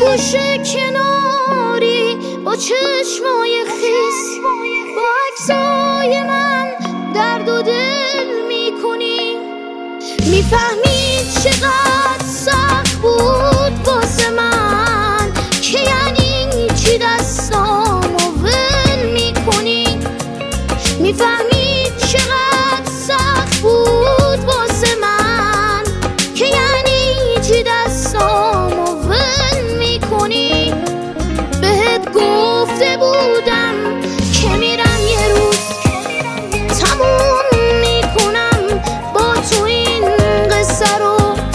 گوشه کناری با چشمای خیس، با عکسای من درد و دل میکنی. میفهمی چقدر سخت بود واسه من که یعنی چی دستامو ول میکنی. میفهمی چقدر سخت بود واسه من که یعنی چی دستامو ول میکنی. بهت گفته بودم که میرم یه روز تموم میکنم با تو این قصه رو.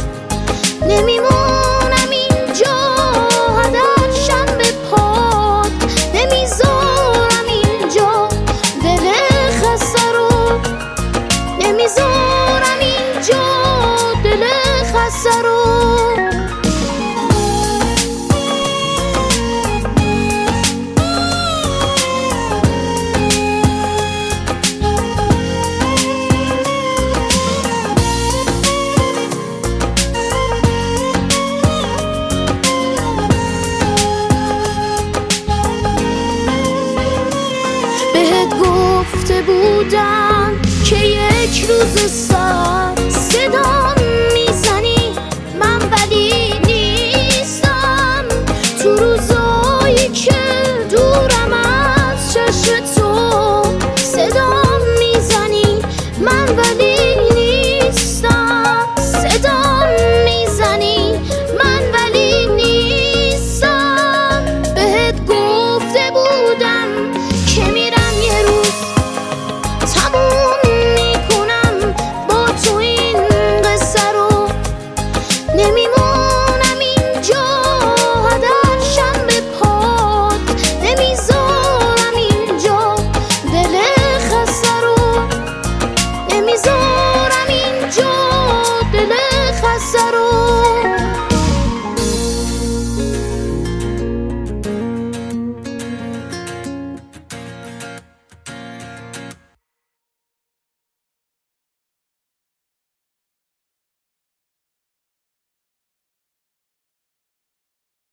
نمیمونم اینجا هدرشم به پات، نمیذارم اینجا دل خسته رو، نمیذارم اینجا دل خسته رو. بهت گفته بودم که یک روز سر صدا